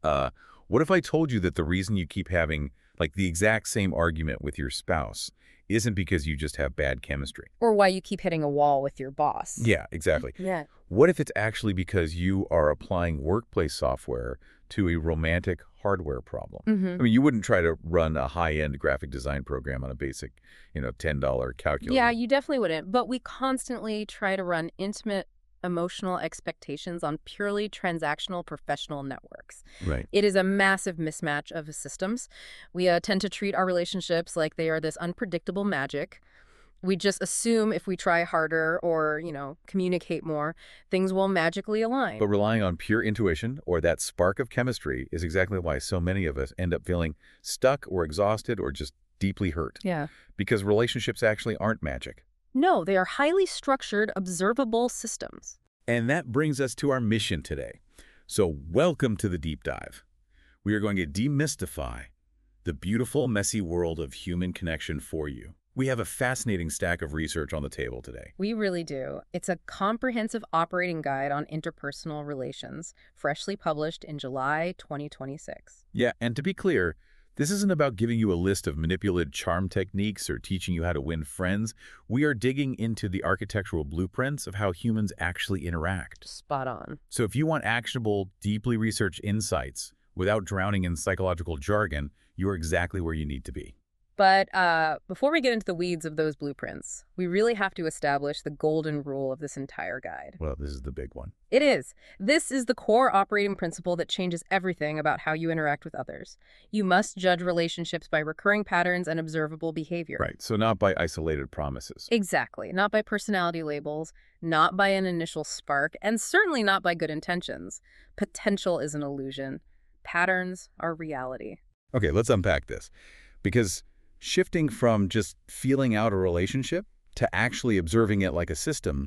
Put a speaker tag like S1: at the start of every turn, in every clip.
S1: What if I told you that the reason you keep having, like, the exact same argument with your spouse isn't because you just have bad chemistry?
S2: Or why you keep hitting a wall with your boss.
S1: Yeah, exactly.
S2: Yeah.
S1: What if it's actually because you are applying workplace software to a romantic hardware problem? I mean, you wouldn't try to run a high-end graphic design program on a basic, $10 calculator.
S2: Yeah, you definitely wouldn't. But we constantly try to run intimate emotional expectations on purely transactional professional networks.
S1: Right.
S2: It is a massive mismatch of systems. We tend to treat our relationships like they are this unpredictable magic. We just assume if we try harder or, communicate more, things will magically align.
S1: But relying on pure intuition or that spark of chemistry is exactly why so many of us end up feeling stuck or exhausted or just deeply hurt.
S2: Yeah.
S1: Because relationships actually aren't magic.
S2: No, they are highly structured, observable systems.
S1: And that brings us to our mission today. So welcome to the deep dive. We are going to demystify the beautiful, messy world of human connection for you. We have a fascinating stack of research on the table today.
S2: We really do. It's a comprehensive operating guide on interpersonal relations, freshly published in July 2026.
S1: Yeah, and to be clear, this isn't about giving you a list of manipulative charm techniques or teaching you how to win friends. We are digging into the architectural blueprints of how humans actually interact.
S2: Spot on.
S1: So if you want actionable, deeply researched insights without drowning in psychological jargon, you're exactly where you need to be.
S2: But before we get into the weeds of those blueprints, we really have to establish the golden rule of this entire guide.
S1: Well, this is the big one.
S2: It is. This is the core operating principle that changes everything about how you interact with others. You must judge relationships by recurring patterns and observable behavior.
S1: Right, so not by isolated promises.
S2: Exactly. Not by personality labels, not by an initial spark, and certainly not by good intentions. Potential is an illusion. Patterns are reality.
S1: Okay, let's unpack this. Because shifting from just feeling out a relationship to actually observing it like a system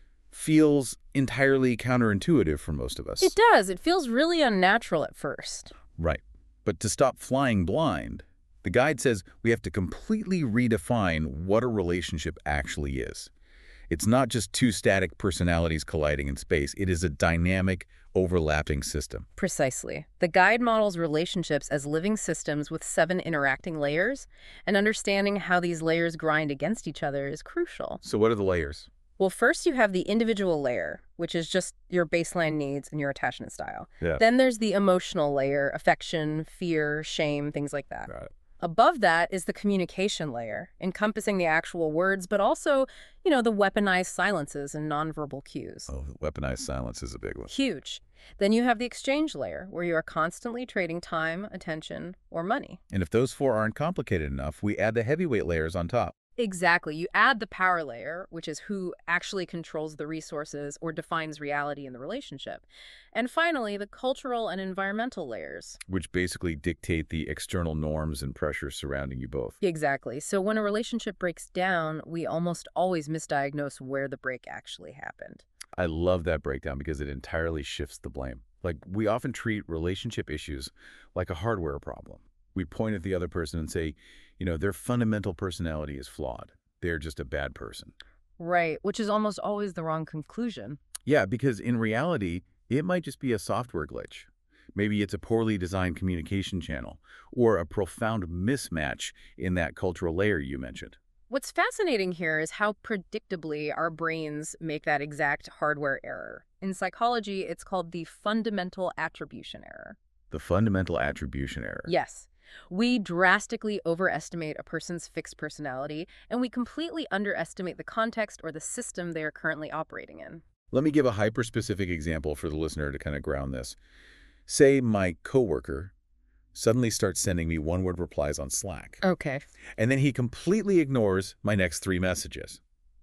S1: feels entirely counterintuitive for most of us.
S2: It does. It feels really unnatural at first.
S1: Right. But to stop flying blind, the guide says we have to completely redefine what a relationship actually is. It's not just two static personalities colliding in space. It is a dynamic, overlapping system.
S2: Precisely. The guide models relationships as living systems with 7 interacting layers, and understanding how these layers grind against each other is crucial.
S1: So what are the layers?
S2: Well, first you have the individual layer, which is just your baseline needs and your attachment style.
S1: Yeah.
S2: Then there's the emotional layer, affection, fear, shame, things like that.
S1: Got it.
S2: Above that is the communication layer, encompassing the actual words, but also, the weaponized silences and nonverbal cues.
S1: Oh, weaponized silence is a big one.
S2: Huge. Then you have the exchange layer, where you are constantly trading time, attention, or money.
S1: And if those 4 aren't complicated enough, we add the heavyweight layers on top.
S2: Exactly. You add the power layer, which is who actually controls the resources or defines reality in the relationship. And finally, the cultural and environmental layers.
S1: Which basically dictate the external norms and pressures surrounding you both.
S2: Exactly. So when a relationship breaks down, we almost always misdiagnose where the break actually happened.
S1: I love that breakdown because it entirely shifts the blame. Like, we often treat relationship issues like a hardware problem. We point at the other person and say, their fundamental personality is flawed. They're just a bad person.
S2: Right, which is almost always the wrong conclusion.
S1: Yeah, because in reality, it might just be a software glitch. Maybe it's a poorly designed communication channel or a profound mismatch in that cultural layer you mentioned.
S2: What's fascinating here is how predictably our brains make that exact hardware error. In psychology, it's called the fundamental attribution error.
S1: The fundamental attribution error.
S2: Yes. We drastically overestimate a person's fixed personality, and we completely underestimate the context or the system they are currently operating in.
S1: Let me give a hyper-specific example for the listener to kind of ground this. Say my coworker suddenly starts sending me one-word replies on Slack.
S2: Okay.
S1: And then he completely ignores my next 3 messages.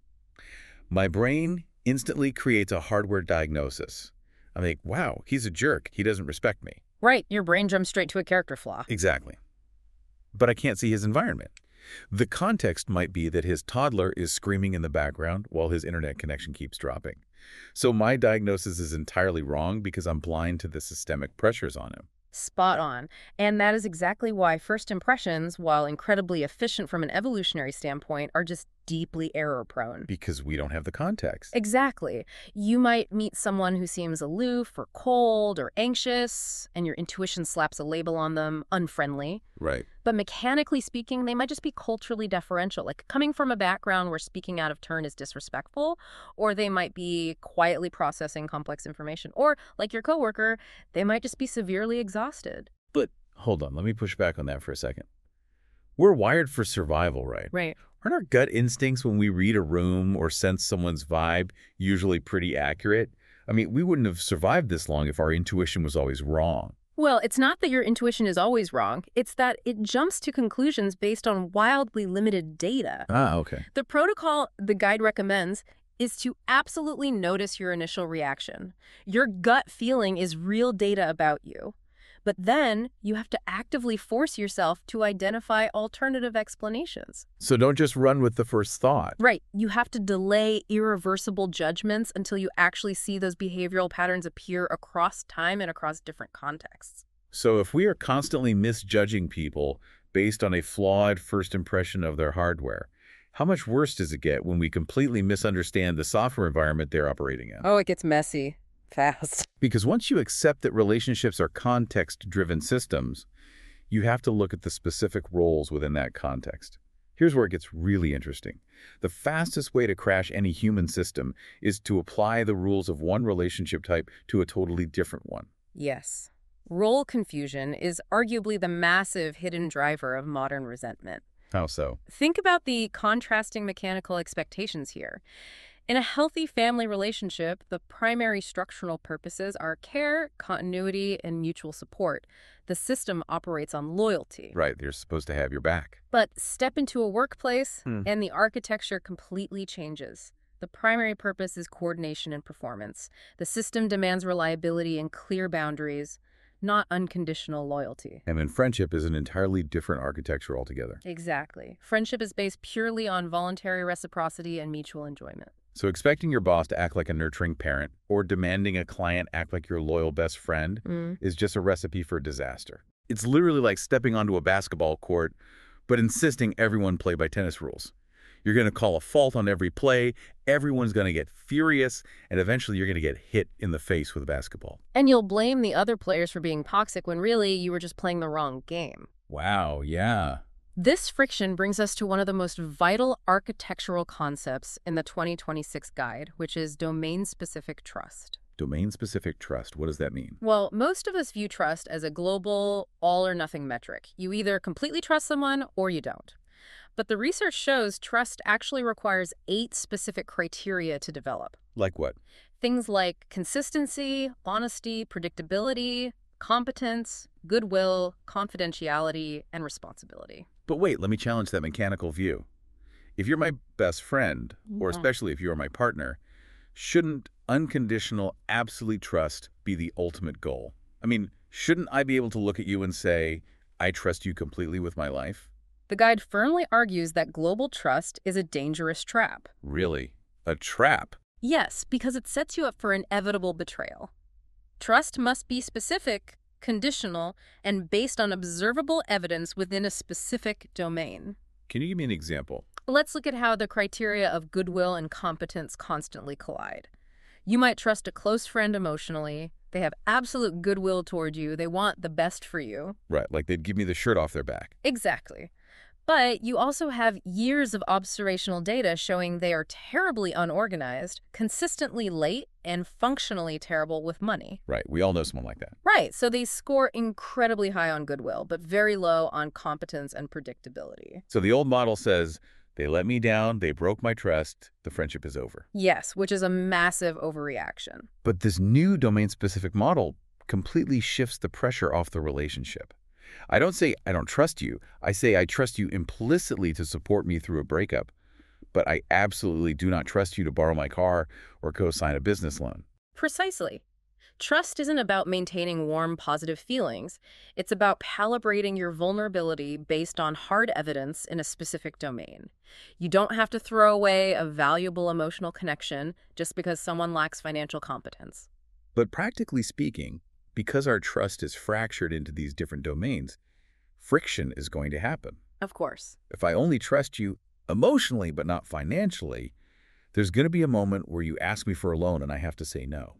S1: My brain instantly creates a hardware diagnosis. I think, wow, he's a jerk. He doesn't respect me.
S2: Right, your brain jumps straight to a character flaw.
S1: Exactly. But I can't see his environment. The context might be that his toddler is screaming in the background while his internet connection keeps dropping. So my diagnosis is entirely wrong because I'm blind to the systemic pressures on him.
S2: Spot on. And that is exactly why first impressions, while incredibly efficient from an evolutionary standpoint, are just deeply error-prone.
S1: Because we don't have the context.
S2: Exactly. You might meet someone who seems aloof or cold or anxious, and your intuition slaps a label on them, unfriendly.
S1: Right.
S2: But mechanically speaking, they might just be culturally deferential, like coming from a background where speaking out of turn is disrespectful, or they might be quietly processing complex information. Or, like your coworker, they might just be severely exhausted.
S1: But hold on, let me push back on that for a second. We're wired for survival, right?
S2: Right.
S1: Aren't our gut instincts when we read a room or sense someone's vibe usually pretty accurate? I mean, we wouldn't have survived this long if our intuition was always wrong.
S2: Well, it's not that your intuition is always wrong. It's that it jumps to conclusions based on wildly limited data.
S1: Ah, okay.
S2: The protocol the guide recommends is to absolutely notice your initial reaction. Your gut feeling is real data about you. But then you have to actively force yourself to identify alternative explanations.
S1: So don't just run with the first thought.
S2: Right. You have to delay irreversible judgments until you actually see those behavioral patterns appear across time and across different contexts.
S1: So if we are constantly misjudging people based on a flawed first impression of their hardware, how much worse does it get when we completely misunderstand the software environment they're operating in?
S2: Oh, it gets messy. Fast.
S1: Because once you accept that relationships are context-driven systems, you have to look at the specific roles within that context. Here's where it gets really interesting. The fastest way to crash any human system is to apply the rules of one relationship type to a totally different one.
S2: Yes. Role confusion is arguably the massive hidden driver of modern resentment.
S1: How so?
S2: Think about the contrasting mechanical expectations here. In a healthy family relationship, the primary structural purposes are care, continuity, and mutual support. The system operates on loyalty.
S1: Right, they're supposed to have your back.
S2: But step into a workplace, and the architecture completely changes. The primary purpose is coordination and performance. The system demands reliability and clear boundaries, not unconditional loyalty.
S1: And then friendship is an entirely different architecture altogether.
S2: Exactly. Friendship is based purely on voluntary reciprocity and mutual enjoyment.
S1: So expecting your boss to act like a nurturing parent or demanding a client act like your loyal best friend is just a recipe for disaster. It's literally like stepping onto a basketball court, but insisting everyone play by tennis rules. You're going to call a fault on every play, everyone's going to get furious, and eventually you're going to get hit in the face with a basketball.
S2: And you'll blame the other players for being toxic when really you were just playing the wrong game.
S1: Wow, yeah.
S2: This friction brings us to one of the most vital architectural concepts in the 2026 guide, which is domain-specific trust.
S1: Domain-specific trust, what does that mean?
S2: Well, most of us view trust as a global, all-or-nothing metric. You either completely trust someone or you don't. But the research shows trust actually requires 8 specific criteria to develop.
S1: Like what?
S2: Things like consistency, honesty, predictability, competence, goodwill, confidentiality, and responsibility.
S1: But wait, let me challenge that mechanical view. If you're my best friend, or especially if you're my partner, shouldn't unconditional, absolute trust be the ultimate goal? I mean, shouldn't I be able to look at you and say, I trust you completely with my life?
S2: The guide firmly argues that global trust is a dangerous trap.
S1: Really? A trap?
S2: Yes, because it sets you up for inevitable betrayal. Trust must be specific, conditional, and based on observable evidence within a specific domain.
S1: Can you give me an example?
S2: Let's look at how the criteria of goodwill and competence constantly collide. You might trust a close friend emotionally. They have absolute goodwill toward you. They want the best for you.
S1: Right, like they'd give me the shirt off their back.
S2: Exactly. But you also have years of observational data showing they are terribly unorganized, consistently late, and functionally terrible with money.
S1: Right, we all know someone like that.
S2: Right, so they score incredibly high on goodwill, but very low on competence and predictability.
S1: So the old model says, they let me down, they broke my trust, the friendship is over.
S2: Yes, which is a massive overreaction.
S1: But this new domain-specific model completely shifts the pressure off the relationship. I don't say I don't trust you. I say I trust you implicitly to support me through a breakup, but I absolutely do not trust you to borrow my car or co-sign a business loan.
S2: Precisely. Trust isn't about maintaining warm, positive feelings. It's about calibrating your vulnerability based on hard evidence in a specific domain. You don't have to throw away a valuable emotional connection just because someone lacks financial competence.
S1: But practically speaking, because our trust is fractured into these different domains, friction is going to happen.
S2: Of course.
S1: If I only trust you, Emotionally, but not financially, there's going to be a moment where you ask me for a loan and I have to say no.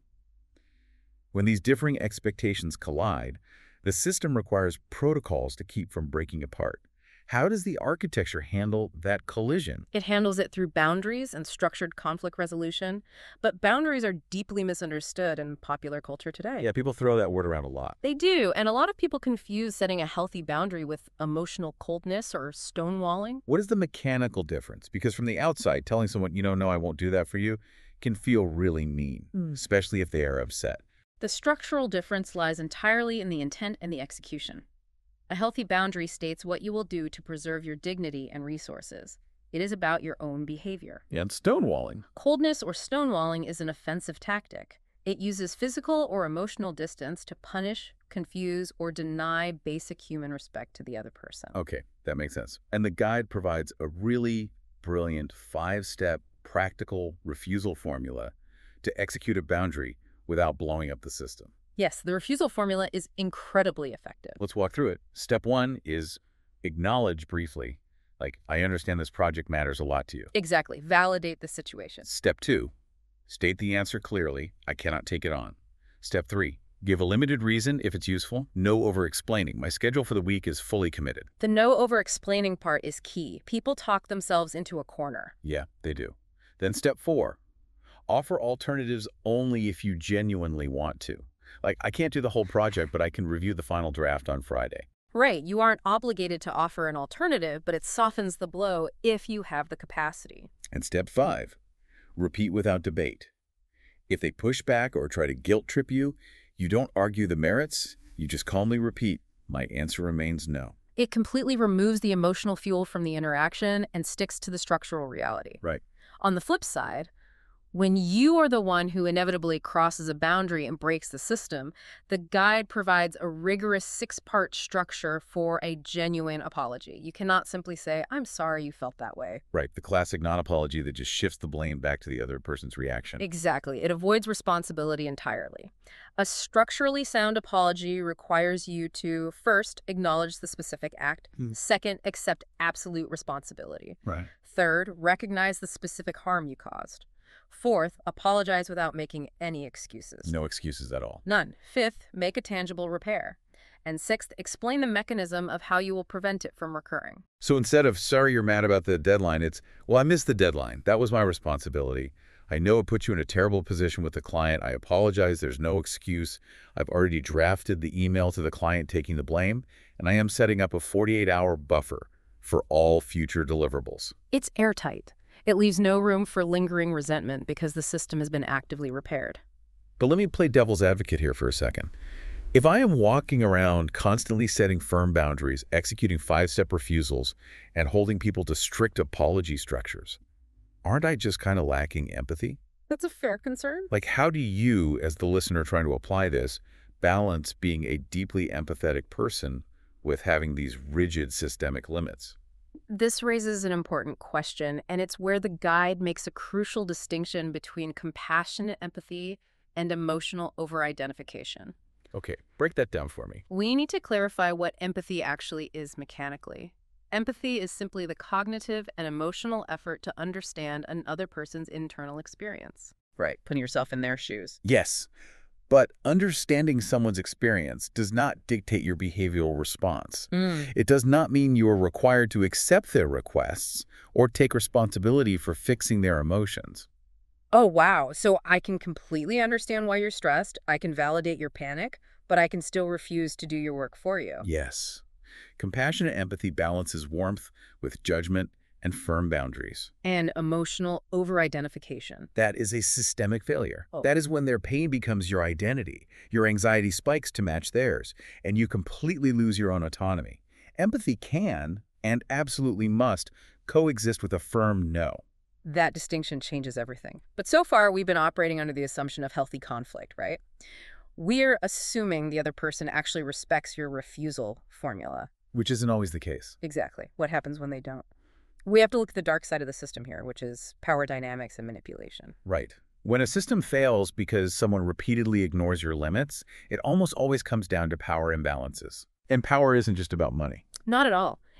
S1: When these differing expectations collide, the system requires protocols to keep from breaking apart. How does the architecture handle that collision?
S2: It handles it through boundaries and structured conflict resolution, but boundaries are deeply misunderstood in popular culture today.
S1: Yeah, people throw that word around a lot.
S2: They do, and a lot of people confuse setting a healthy boundary with emotional coldness or stonewalling.
S1: What is the mechanical difference? Because from the outside, telling someone, no, I won't do that for you, can feel really mean, especially if they are upset.
S2: The structural difference lies entirely in the intent and the execution. A healthy boundary states what you will do to preserve your dignity and resources. It is about your own behavior.
S1: And stonewalling.
S2: Coldness or stonewalling is an offensive tactic. It uses physical or emotional distance to punish, confuse, or deny basic human respect to the other person.
S1: Okay, that makes sense. And the guide provides a really brilliant 5-step practical refusal formula to execute a boundary without blowing up the system.
S2: Yes, the refusal formula is incredibly effective.
S1: Let's walk through it. Step 1 is acknowledge briefly. Like, I understand this project matters a lot to you.
S2: Exactly. Validate the situation.
S1: Step 2, state the answer clearly. I cannot take it on. Step 3, give a limited reason if it's useful. No over-explaining. My schedule for the week is fully committed.
S2: The no over-explaining part is key. People talk themselves into a corner.
S1: Yeah, they do. Then step 4, offer alternatives only if you genuinely want to. Like, I can't do the whole project, but I can review the final draft on Friday.
S2: Right. You aren't obligated to offer an alternative, but it softens the blow if you have the capacity.
S1: And step 5, repeat without debate. If they push back or try to guilt trip you, you don't argue the merits, you just calmly repeat, my answer remains no.
S2: It completely removes the emotional fuel from the interaction and sticks to the structural reality.
S1: Right.
S2: On the flip side, when you are the one who inevitably crosses a boundary and breaks the system, the guide provides a rigorous 6-part structure for a genuine apology. You cannot simply say, I'm sorry you felt that way.
S1: Right, the classic non-apology that just shifts the blame back to the other person's reaction.
S2: Exactly. It avoids responsibility entirely. A structurally sound apology requires you to, first, acknowledge the specific act. Second, accept absolute responsibility.
S1: Right.
S2: Third, recognize the specific harm you caused. Fourth, apologize without making any excuses.
S1: No excuses at all.
S2: None. Fifth, make a tangible repair. And sixth, explain the mechanism of how you will prevent it from recurring.
S1: So instead of, sorry you're mad about the deadline, it's, well, I missed the deadline. That was my responsibility. I know it put you in a terrible position with the client. I apologize. There's no excuse. I've already drafted the email to the client taking the blame, and I am setting up a 48-hour buffer for all future deliverables.
S2: It's airtight. It leaves no room for lingering resentment because the system has been actively repaired.
S1: But let me play devil's advocate here for a second. If I am walking around constantly setting firm boundaries, executing 5-step refusals, and holding people to strict apology structures, aren't I just kind of lacking empathy?
S2: That's a fair concern.
S1: Like, how do you, as the listener trying to apply this, balance being a deeply empathetic person with having these rigid systemic limits?
S2: This raises an important question, and it's where the guide makes a crucial distinction between compassionate empathy and emotional over-identification.
S1: Okay, break that down for me.
S2: We need to clarify what empathy actually is mechanically. Empathy is simply the cognitive and emotional effort to understand another person's internal experience. Right, putting yourself in their shoes.
S1: Yes, but understanding someone's experience does not dictate your behavioral response. It does not mean you are required to accept their requests or take responsibility for fixing their emotions.
S2: Oh, wow. So I can completely understand why you're stressed. I can validate your panic, but I can still refuse to do your work for you.
S1: Yes. Compassionate empathy balances warmth with judgment and firm boundaries.
S2: And emotional over-identification.
S1: That is a systemic failure.
S2: Oh.
S1: That is when their pain becomes your identity. Your anxiety spikes to match theirs, and you completely lose your own autonomy. Empathy can, and absolutely must, coexist with a firm no.
S2: That distinction changes everything. But so far, we've been operating under the assumption of healthy conflict, right? We're assuming the other person actually respects your refusal formula.
S1: Which isn't always the case.
S2: Exactly. What happens when they don't? We have to look at the dark side of the system here, which is power dynamics and manipulation.
S1: Right. When a system fails because someone repeatedly ignores your limits, it almost always comes down to power imbalances. And power isn't just about money.
S2: Not at all.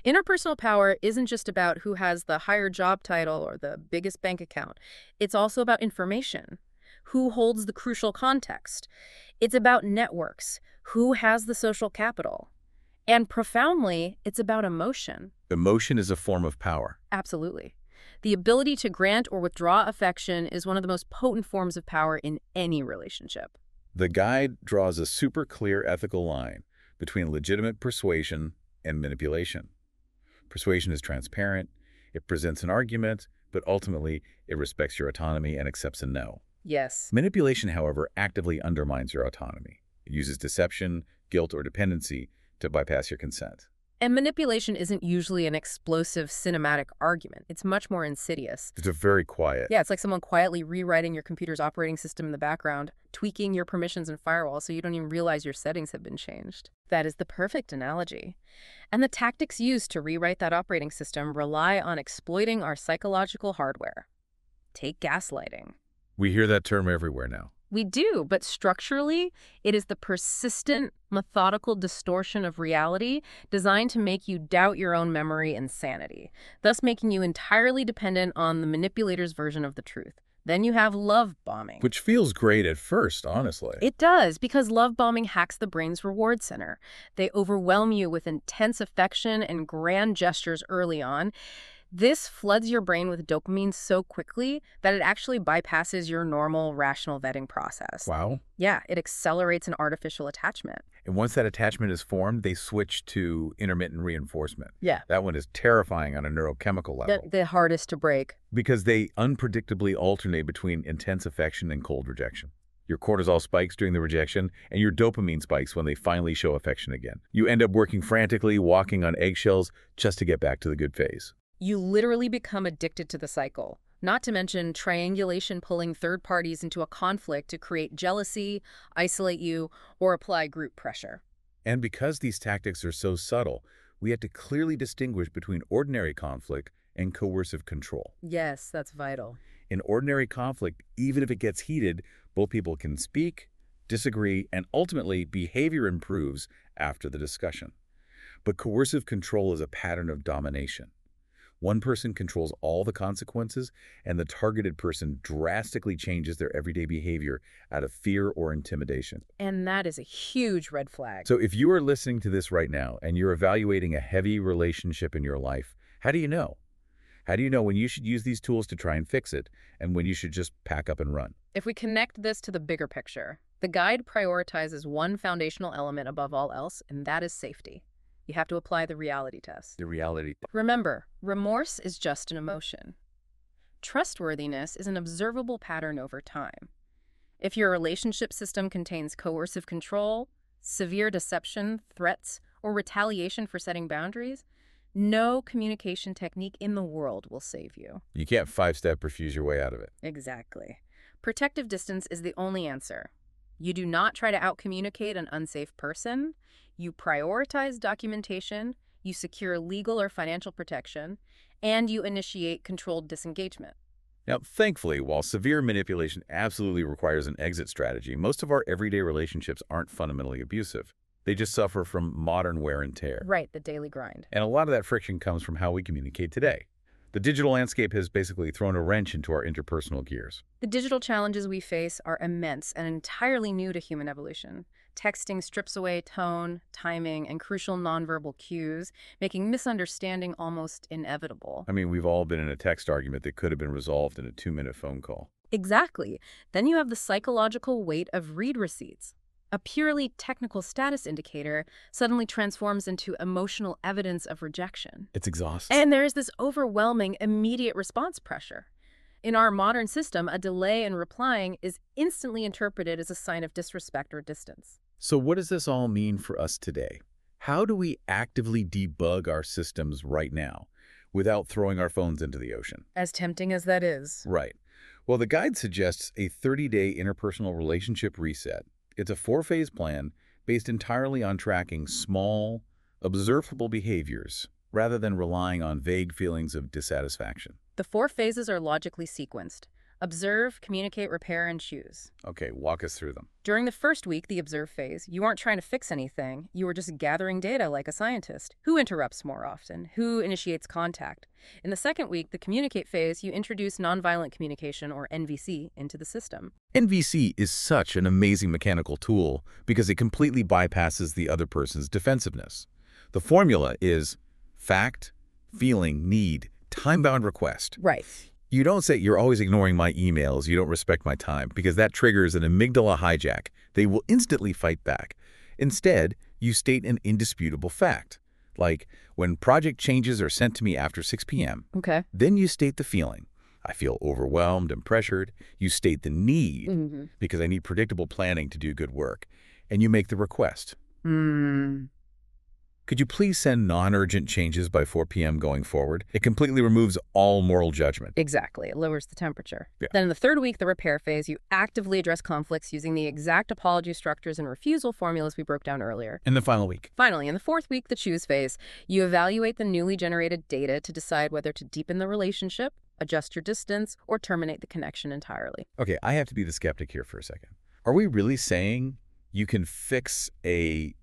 S2: Interpersonal power isn't just about who has the higher job title or the biggest bank account. It's also about information. Who holds the crucial context? It's about networks. Who has the social capital? And profoundly, it's about emotion.
S1: Emotion is a form of power.
S2: Absolutely. The ability to grant or withdraw affection is one of the most potent forms of power in any relationship.
S1: The guide draws a super clear ethical line between legitimate persuasion and manipulation. Persuasion is transparent, it presents an argument, but ultimately it respects your autonomy and accepts a no.
S2: Yes.
S1: Manipulation, however, actively undermines your autonomy. It uses deception, guilt, or dependency to bypass your consent.
S2: And manipulation isn't usually an explosive cinematic argument. It's much more insidious.
S1: It's a very quiet.
S2: Yeah, it's like someone quietly rewriting your computer's operating system in the background, tweaking your permissions and firewalls so you don't even realize your settings have been changed. That is the perfect analogy. And the tactics used to rewrite that operating system rely on exploiting our psychological hardware. Take gaslighting.
S1: We hear that term everywhere now.
S2: We do, but structurally, it is the persistent, methodical distortion of reality designed to make you doubt your own memory and sanity, thus making you entirely dependent on the manipulator's version of the truth. Then you have love bombing.
S1: Which feels great at first, honestly.
S2: It does, because love bombing hacks the brain's reward center. They overwhelm you with intense affection and grand gestures early on. This floods your brain with dopamine so quickly that it actually bypasses your normal rational vetting process.
S1: Wow.
S2: Yeah, it accelerates an artificial attachment.
S1: And once that attachment is formed, they switch to intermittent reinforcement.
S2: Yeah.
S1: That one is terrifying on a neurochemical level.
S2: The hardest to break.
S1: Because they unpredictably alternate between intense affection and cold rejection. Your cortisol spikes during the rejection, and your dopamine spikes when they finally show affection again. You end up working frantically, walking on eggshells, just to get back to the good phase.
S2: You literally become addicted to the cycle. Not to mention triangulation, pulling third parties into a conflict to create jealousy, isolate you, or apply group pressure.
S1: And because these tactics are so subtle, we have to clearly distinguish between ordinary conflict and coercive control.
S2: Yes, that's vital.
S1: In ordinary conflict, even if it gets heated, both people can speak, disagree, and ultimately behavior improves after the discussion. But coercive control is a pattern of domination. One person controls all the consequences, and the targeted person drastically changes their everyday behavior out of fear or intimidation.
S2: And that is a huge red flag.
S1: So if you are listening to this right now and you're evaluating a heavy relationship in your life, how do you know? How do you know when you should use these tools to try and fix it and when you should just pack up and run?
S2: If we connect this to the bigger picture, the guide prioritizes one foundational element above all else, and that is safety. You have to apply the reality test.
S1: The reality.
S2: Remember, remorse is just an emotion. Trustworthiness is an observable pattern over time. If your relationship system contains coercive control, severe deception, threats, or retaliation for setting boundaries, no communication technique in the world will save you.
S1: You can't five-step refuse your way out of it.
S2: Exactly. Protective distance is the only answer. You do not try to out-communicate an unsafe person. You prioritize documentation, you secure legal or financial protection, and you initiate controlled disengagement.
S1: Now, thankfully, while severe manipulation absolutely requires an exit strategy, most of our everyday relationships aren't fundamentally abusive. They just suffer from modern wear and tear.
S2: Right, the daily grind.
S1: And a lot of that friction comes from how we communicate today. The digital landscape has basically thrown a wrench into our interpersonal gears.
S2: The digital challenges we face are immense and entirely new to human evolution. Texting strips away tone, timing, and crucial nonverbal cues, making misunderstanding almost inevitable.
S1: I mean, we've all been in a text argument that could have been resolved in a 2-minute phone call.
S2: Exactly. Then you have the psychological weight of read receipts. A purely technical status indicator suddenly transforms into emotional evidence of rejection.
S1: It's exhausting.
S2: And there is this overwhelming immediate response pressure. In our modern system, a delay in replying is instantly interpreted as a sign of disrespect or distance.
S1: So what does this all mean for us today? How do we actively debug our systems right now without throwing our phones into the ocean?
S2: As tempting as that is.
S1: Right. Well, the guide suggests a 30-day interpersonal relationship reset. It's a 4-phase plan based entirely on tracking small, observable behaviors rather than relying on vague feelings of dissatisfaction.
S2: The 4 phases are logically sequenced. Observe, communicate, repair, and choose.
S1: Okay, walk us through them.
S2: During the first week, the observe phase, you aren't trying to fix anything. You are just gathering data like a scientist. Who interrupts more often? Who initiates contact? In the second week, the communicate phase, you introduce nonviolent communication, or NVC, into the system.
S1: NVC is such an amazing mechanical tool because it completely bypasses the other person's defensiveness. The formula is fact, feeling, need, time-bound request.
S2: Right.
S1: You don't say, "You're always ignoring my emails, you don't respect my time," because that triggers an amygdala hijack. They will instantly fight back. Instead, you state an indisputable fact, like, when project changes are sent to me after 6 p.m.
S2: Okay.
S1: Then you state the feeling. I feel overwhelmed and pressured. You state the need, because I need predictable planning to do good work. And you make the request. Could you please send non-urgent changes by 4 p.m. going forward? It completely removes all moral judgment.
S2: Exactly. It lowers the temperature.
S1: Yeah.
S2: Then in the third week, the repair phase, you actively address conflicts using the exact apology structures and refusal formulas we broke down earlier.
S1: In the final week.
S2: Finally, in the fourth week, the choose phase, you evaluate the newly generated data to decide whether to deepen the relationship, adjust your distance, or terminate the connection entirely.
S1: Okay, I have to be the skeptic here for a second. Are we really saying you can fix a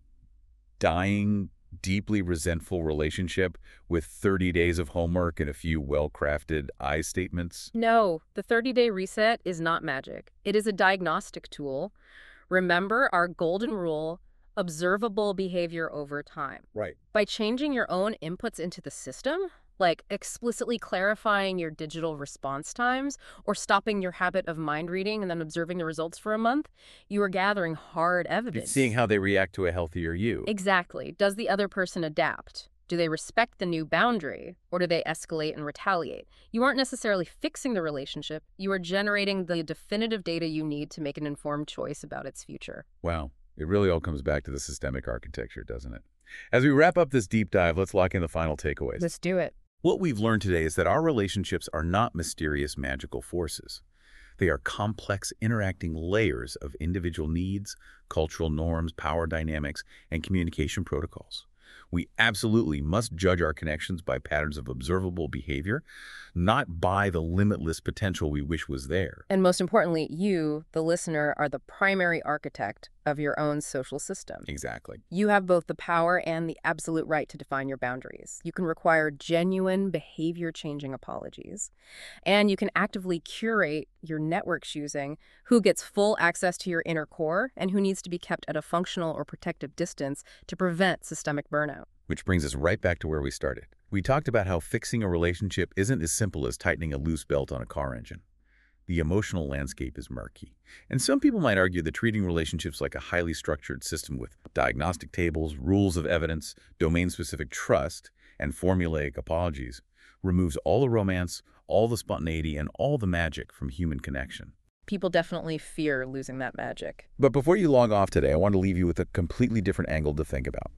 S1: dying, deeply resentful relationship with 30 days of homework and a few well-crafted I statements?
S2: No, the 30-day reset is not magic. It is a diagnostic tool. Remember our golden rule: observable behavior over time.
S1: Right.
S2: By changing your own inputs into the system, like explicitly clarifying your digital response times or stopping your habit of mind reading and then observing the results for a month, you are gathering hard evidence.
S1: It's seeing how they react to a healthier you.
S2: Exactly. Does the other person adapt? Do they respect the new boundary, or do they escalate and retaliate? You aren't necessarily fixing the relationship. You are generating the definitive data you need to make an informed choice about its future.
S1: Wow. It really all comes back to the systemic architecture, doesn't it? As we wrap up this deep dive, let's lock in the final takeaways.
S2: Let's do it.
S1: What we've learned today is that our relationships are not mysterious magical forces. They are complex interacting layers of individual needs, cultural norms, power dynamics, and communication protocols. We absolutely must judge our connections by patterns of observable behavior, not by the limitless potential we wish was there.
S2: And most importantly, you, the listener, are the primary architect of your own social system.
S1: Exactly.
S2: You have both the power and the absolute right to define your boundaries. You can require genuine behavior-changing apologies. And you can actively curate your network choosing who gets full access to your inner core and who needs to be kept at a functional or protective distance to prevent systemic burnout.
S1: Which brings us right back to where we started. We talked about how fixing a relationship isn't as simple as tightening a loose belt on a car engine. The emotional landscape is murky. And some people might argue that treating relationships like a highly structured system with diagnostic tables, rules of evidence, domain-specific trust, and formulaic apologies removes all the romance, all the spontaneity, and all the magic from human connection.
S2: People definitely fear losing that magic.
S1: But before you log off today, I want to leave you with a completely different angle to think about.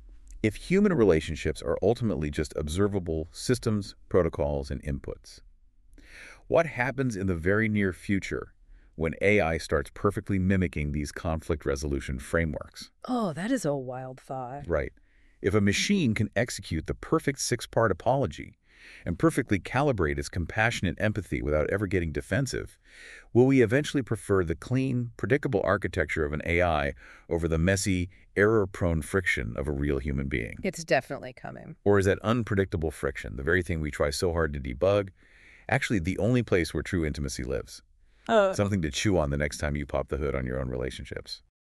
S1: If human relationships are ultimately just observable systems, protocols, and inputs, what happens in the very near future when AI starts perfectly mimicking these conflict resolution frameworks?
S2: Oh, that is a wild thought.
S1: Right. If a machine can execute the perfect 6-part apology and perfectly calibrate its compassion and empathy without ever getting defensive, will we eventually prefer the clean, predictable architecture of an AI over the messy, error-prone friction of a real human being?
S2: It's definitely coming.
S1: Or is that unpredictable friction, the very thing we try so hard to debug, actually the only place where true intimacy lives? Something to chew on the next time you pop the hood on your own relationships.